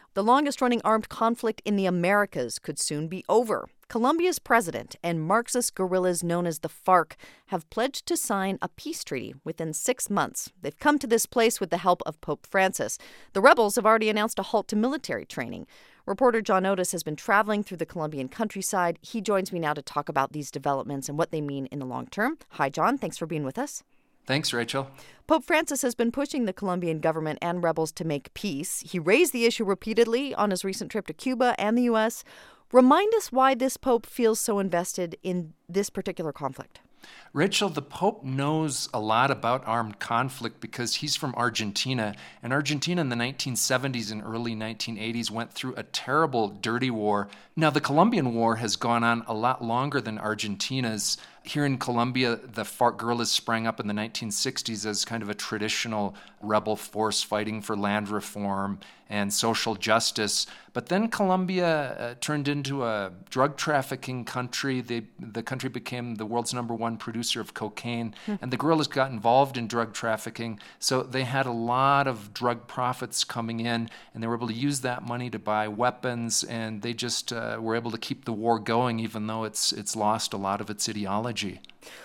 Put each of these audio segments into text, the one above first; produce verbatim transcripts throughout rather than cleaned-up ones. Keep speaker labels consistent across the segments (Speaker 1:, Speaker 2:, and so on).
Speaker 1: The longest-running armed conflict in the Americas could soon be over. Colombia's president and Marxist guerrillas known as the FARC have pledged to sign a peace treaty within six months. They've come to this place with the help of Pope Francis. The rebels have already announced a halt to military training. Reporter John Otis has been traveling through the Colombian countryside. He joins me now to talk about these developments and what they mean in the long term. Hi, John. Thanks for being with us.
Speaker 2: Thanks, Rachel.
Speaker 1: Pope Francis has been pushing the Colombian government and rebels to make peace. He raised the issue repeatedly on his recent trip to Cuba and the U S. Remind us why this pope feels so invested in this particular conflict.
Speaker 2: Rachel, the Pope knows a lot about armed conflict because he's from Argentina, and Argentina in the nineteen seventies and early nineteen eighties went through a terrible, dirty war. Now, the Colombian War has gone on a lot longer than Argentina's. Here in Colombia, the FARC guerrillas sprang up in the nineteen sixties as kind of a traditional rebel force fighting for land reform and social justice. But then Colombia uh, turned into a drug trafficking country. They, the country became the world's number one producer of cocaine, hmm. and the guerrillas got involved in drug trafficking. So they had a lot of drug profits coming in, and they were able to use that money to buy weapons, and they just uh, were able to keep the war going, even though it's it's lost a lot of its ideology.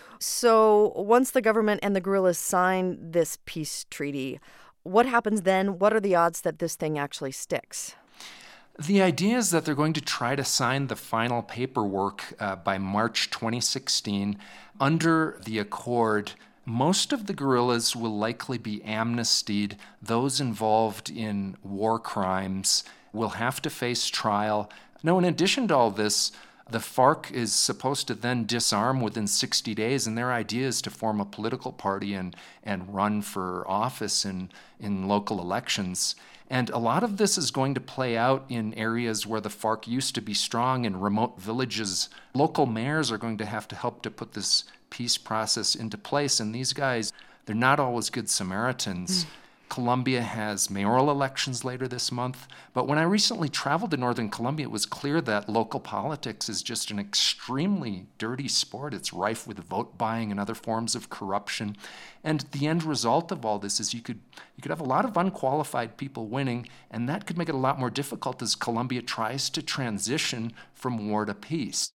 Speaker 1: So once the government and the guerrillas sign this peace treaty, what happens then? What are the odds that this thing actually sticks?
Speaker 2: The idea is that they're going to try to sign the final paperwork uh, by March twenty sixteen. Under the accord, most of the guerrillas will likely be amnestied. Those involved in war crimes will have to face trial. Now, in addition to all this, the FARC is supposed to then disarm within sixty days, and their idea is to form a political party and, and run for office in, in local elections. And a lot of this is going to play out in areas where the FARC used to be strong, in remote villages. Local mayors are going to have to help to put this peace process into place, and these guys, they're not always good Samaritans. Mm. Colombia has mayoral elections later this month, but when I recently traveled to northern Colombia, it was clear that local politics is just an extremely dirty sport. It's rife with vote buying and other forms of corruption. And the end result of all this is you could you could have a lot of unqualified people winning, and that could make it a lot more difficult as Colombia tries to transition from war to peace.